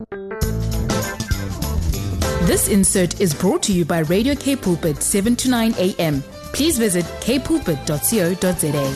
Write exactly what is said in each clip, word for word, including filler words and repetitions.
This insert is brought to you by Radio K Pulpit, seven to nine a.m. Please visit k pulpit dot co dot za.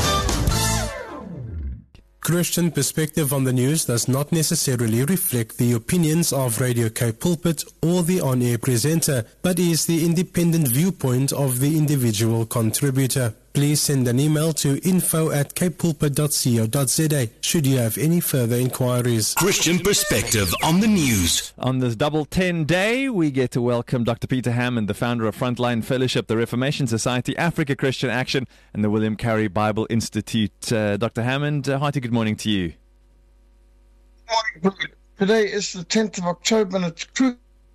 Christian perspective on the news does not necessarily reflect the opinions of Radio K Pulpit or the on-air presenter, but is the independent viewpoint of the individual contributor. Please send an email to info at k pulpit dot co dot za should you have any further inquiries. Christian perspective on the news. On this double ten day, we get to welcome Doctor Peter Hammond, the founder of Frontline Fellowship, the Reformation Society, Africa Christian Action, and the William Carey Bible Institute. Uh, Doctor Hammond, uh, hearty good morning to you. Good morning. Today is the tenth of October, and it's true.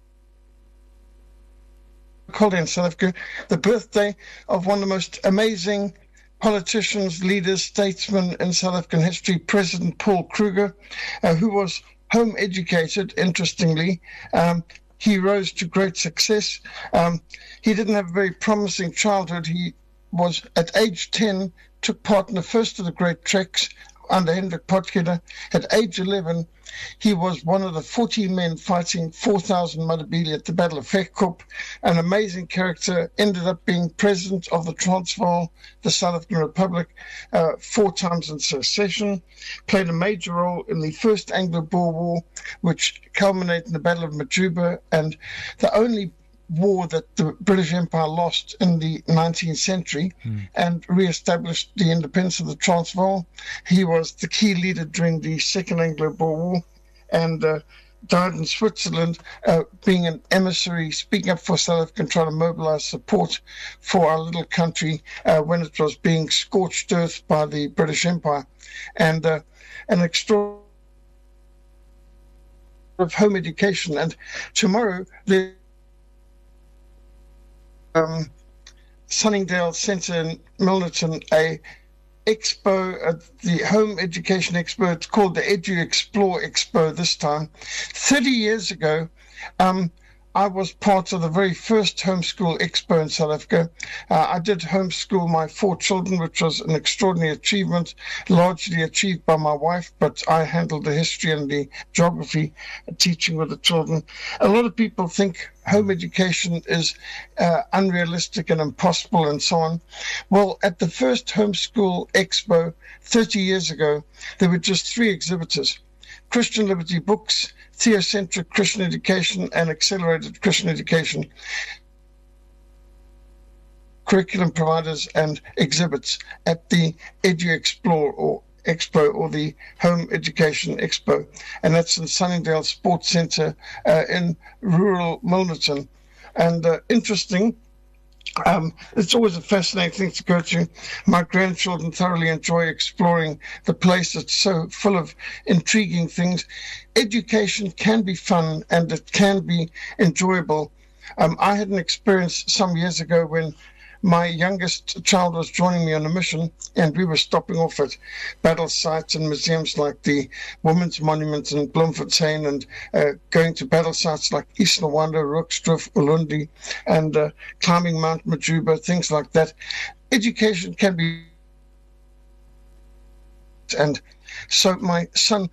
In South Africa, the birthday of one of the most amazing politicians, leaders, statesmen in South African history, President Paul Kruger, uh, who was home educated, interestingly. Um, he rose to great success. Um, he didn't have a very promising childhood. He was, at age ten, took part in the first of the great treks under Hendrik Potgieter. At age eleven, he was one of the forty men fighting four thousand Matabele at the Battle of Vechtrup. An amazing character, ended up being president of the Transvaal, the South African Republic, uh, four times in succession, played a major role in the First Anglo-Boer War, which culminated in the Battle of Majuba, and the only war that the British Empire lost in the nineteenth century, mm. and re-established the independence of the Transvaal. He was the key leader during the Second Anglo-Boer War, and uh, died in Switzerland, uh, being an emissary, speaking up for South Africa and trying to mobilize support for our little country uh, when it was being scorched earth by the British Empire. And uh, an extraordinary of home education. And tomorrow, the Um, Sunningdale Centre in Milnerton, a expo, uh, the Home Education Expo. It's called the Edu Explore Expo this time. thirty years ago, um, I was part of the very first homeschool expo in South Africa. Uh, I did homeschool my four children, which was an extraordinary achievement, largely achieved by my wife, but I handled the history and the geography, uh, teaching with the children. A lot of people think home education is uh, unrealistic and impossible and so on. Well, at the first homeschool expo thirty years ago, there were just three exhibitors: Christian Liberty Books, Theocentric Christian Education, and Accelerated Christian Education. Curriculum providers and exhibits at the Edu Explore or Expo, or the Home Education Expo, and that's in Sunningdale Sports Centre uh, in rural Milnerton. And uh, interesting, Um, it's always a fascinating thing to go to. My grandchildren thoroughly enjoy exploring the place. It's so full of intriguing things. Education can be fun and it can be enjoyable. Um, I had an experience some years ago when my youngest child was joining me on a mission, and we were stopping off at battle sites and museums like the Women's Monument in Bloemfontein, and uh, going to battle sites like East Rwanda, Rooksdrift, Ulundi, and uh, climbing Mount Majuba, things like that. Education can be... And so my son,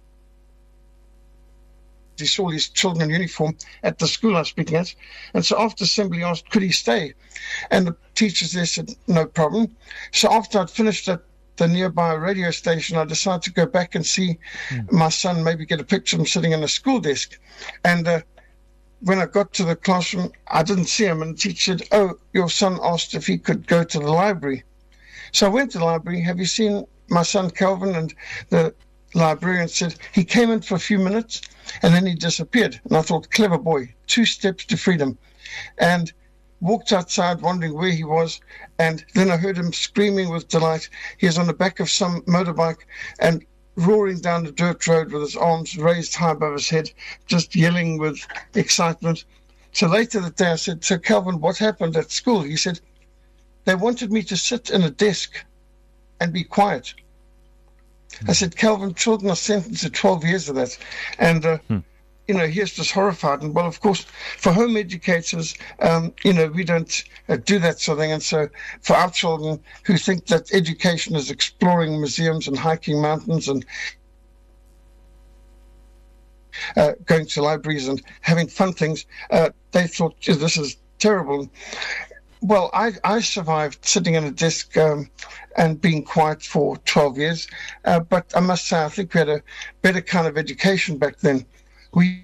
he saw his children in uniform at the school I was speaking at, and so after assembly asked, could he stay? And the teachers there said, no problem. So after I'd finished at the nearby radio station, I decided to go back and see mm. my son, maybe get a picture of him sitting in a school desk. And uh, when I got to the classroom, I didn't see him, and the teacher said, oh, your son asked if he could go to the library. So I went to the library. Have you seen my son Calvin? And the librarian said, he came in for a few minutes and then he disappeared. And I thought, clever boy, two steps to freedom. And walked outside wondering where he was, and then I heard him screaming with delight. He was on the back of some motorbike and roaring down the dirt road with his arms raised high above his head, just yelling with excitement. So later that day I said, so Calvin, what happened at school? He said, they wanted me to sit in a desk and be quiet. I said, Calvin, children are sentenced to twelve years of that. And, uh, hmm. you know, he was just horrified. And, well, of course, for home educators, um, you know, we don't uh, do that sort of thing. And so for our children who think that education is exploring museums and hiking mountains and uh, going to libraries and having fun things, uh, they thought, this is terrible. Well, I, I survived sitting at a desk um, and being quiet for twelve years, uh, but I must say I think we had a better kind of education back then. We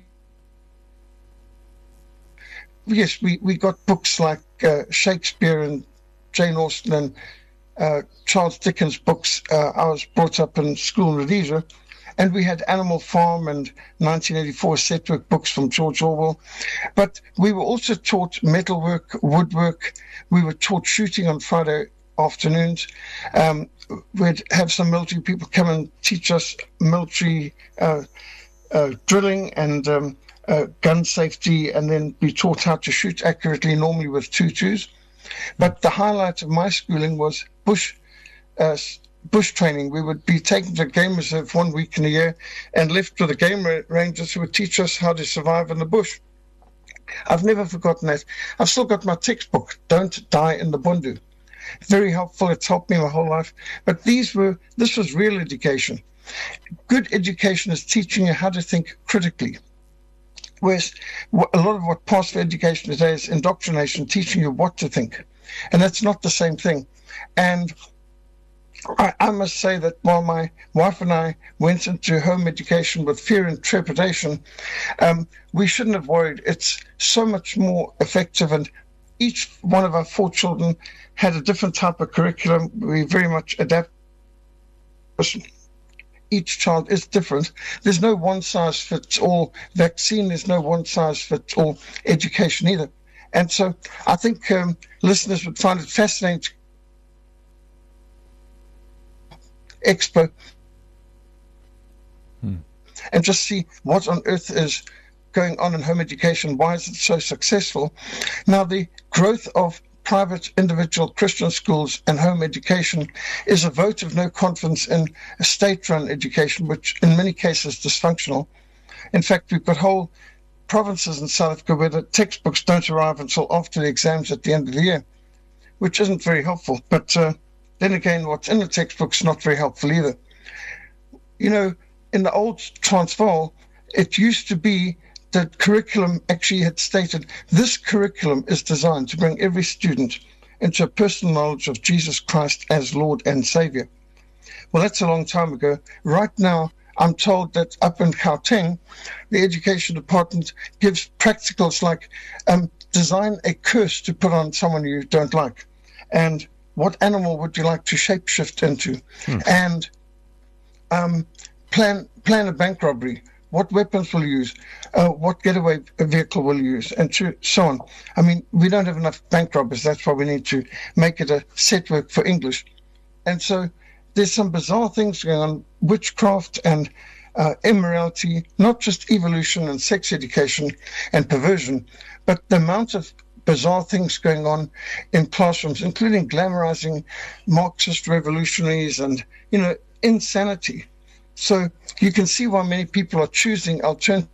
Yes, we, we got books like uh, Shakespeare and Jane Austen and uh, Charles Dickens books. Uh, I was brought up in school in Rhodesia, and we had Animal Farm and nineteen eighty-four Setwork books from George Orwell. But we were also taught metalwork, woodwork. We were taught shooting on Friday afternoons. Um, we'd have some military people come and teach us military uh, uh, drilling and um, uh, gun safety, and then be taught how to shoot accurately, normally with tutus. But the highlight of my schooling was bush uh, bush training. We would be taken to game reserve one week in a year and left with the game rangers who would teach us how to survive in the bush. I've never forgotten that. I've still got my textbook, Don't Die in the Bundu. Very helpful. It's helped me my whole life. But these were, this was real education. Good education is teaching you how to think critically. Whereas a lot of what passed for education today is indoctrination, teaching you what to think. And that's not the same thing. And I, I must say that while my wife and I went into home education with fear and trepidation, um, we shouldn't have worried. It's so much more effective, and each one of our four children had a different type of curriculum. We very much adapt. Each child is different. There's no one-size-fits-all vaccine. There's no one-size-fits-all education either. And so I think um, listeners would find it fascinating. Expo hmm. and just see what on earth is going on in home education. Why is it so successful? Now, the growth of private individual Christian schools and home education is a vote of no confidence in a state-run education, which in many cases is dysfunctional. In fact, we've got whole provinces in South Africa where the textbooks don't arrive until after the exams at the end of the year, which isn't very helpful. But uh, then again, what's in the textbook's not very helpful either. You know, in the old Transvaal, it used to be that curriculum actually had stated, this curriculum is designed to bring every student into a personal knowledge of Jesus Christ as Lord and Savior. Well, that's a long time ago. Right now, I'm told that up in Gauteng, the education department gives practicals like um, design a curse to put on someone you don't like, and what animal would you like to shapeshift into, hmm. and um, plan plan a bank robbery. What weapons will you use? Uh, what getaway vehicle will you use? And so on. I mean, we don't have enough bank robbers. That's why we need to make it a set work for English. And so there's some bizarre things going on, witchcraft and uh, immorality, not just evolution and sex education and perversion, but the amount of bizarre things going on in classrooms, including glamorizing Marxist revolutionaries and, you know, insanity. So you can see why many people are choosing alternatives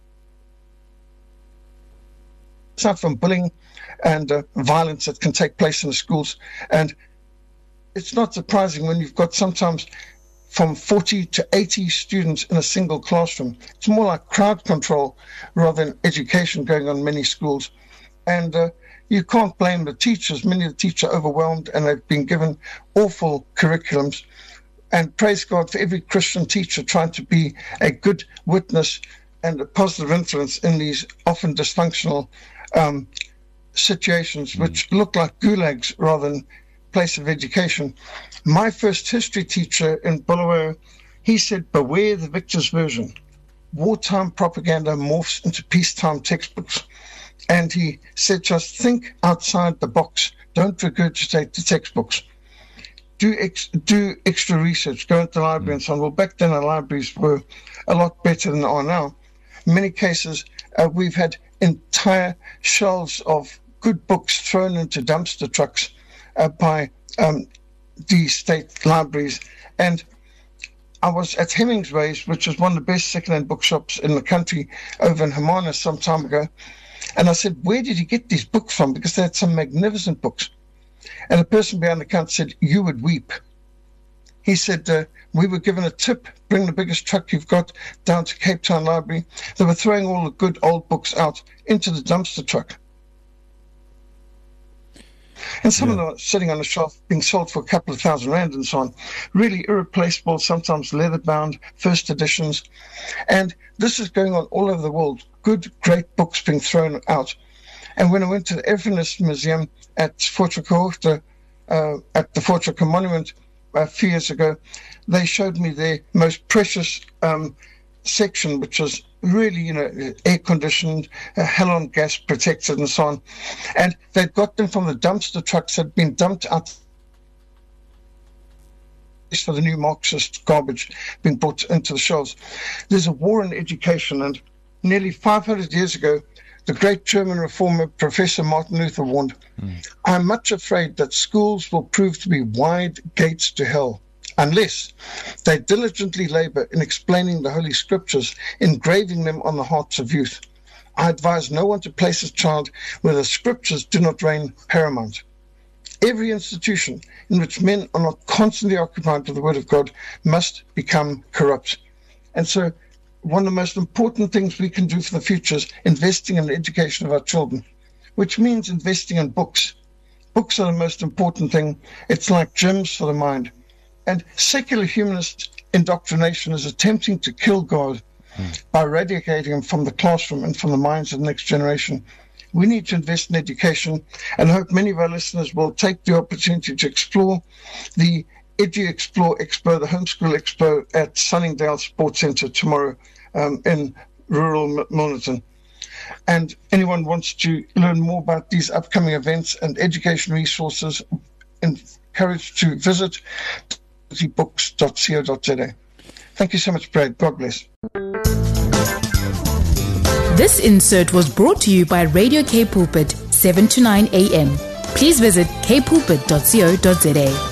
aside from bullying and uh, violence that can take place in the schools. And it's not surprising when you've got sometimes from forty to eighty students in a single classroom. It's more like crowd control rather than education going on in many schools. And uh, you can't blame the teachers. Many of the teachers are overwhelmed and they've been given awful curriculums. And praise God for every Christian teacher trying to be a good witness and a positive influence in these often dysfunctional um, situations, which mm. look like gulags rather than place of education. My first history teacher in Bulawayo, he said, beware the victor's version. Wartime propaganda morphs into peacetime textbooks. And he said to us, think outside the box. Don't regurgitate the textbooks. Do ex- do extra research, go into the library and so on. Well, back then our libraries were a lot better than they are now. In many cases, uh, we've had entire shelves of good books thrown into dumpster trucks uh, by um, the state libraries. And I was at Hemingway's, which was one of the best second-hand bookshops in the country, over in Hermanus some time ago. And I said, where did you get these books from? Because they had some magnificent books. And the person behind the counter said, you would weep. he said, uh, we were given a tip, bring the biggest truck you've got down to Cape Town Library. They were throwing all the good old books out into the dumpster truck. And some yeah. of them are sitting on the shelf being sold for a couple of thousand rand and so on. Really irreplaceable, sometimes leather-bound, first editions. And this is going on all over the world. Good, great books being thrown out. And when I went to the Erfenis Museum at Voortrekker, uh, at the Voortrekker Monument a few years ago, they showed me their most precious um, section, which was really, you know, air-conditioned, uh, halon gas protected and so on. And they'd got them from the dumpster trucks that had been dumped out for the new Marxist garbage being brought into the shelves. There's a war on education, and nearly five hundred years ago, the great German reformer, Professor Martin Luther, warned, mm. I'm much afraid that schools will prove to be wide gates to hell unless they diligently labor in explaining the Holy Scriptures, engraving them on the hearts of youth. I advise no one to place his child where the Scriptures do not reign paramount. Every institution in which men are not constantly occupied with the Word of God must become corrupt. And so one of the most important things we can do for the future is investing in the education of our children, which means investing in books. Books are the most important thing. It's like gyms for the mind. And secular humanist indoctrination is attempting to kill God mm. by eradicating him from the classroom and from the minds of the next generation. We need to invest in education, and I hope many of our listeners will take the opportunity to explore the Edu Explore Expo, the Homeschool Expo at Sunningdale Sports Centre tomorrow um, in rural Milnerton. And anyone wants to learn more about these upcoming events and education resources, encouraged to visit books dot co dot z a. Thank you so much, Brad. God bless. This insert was brought to you by Radio K Pulpit, seven to nine a.m. Please visit k pulpit dot co dot z a.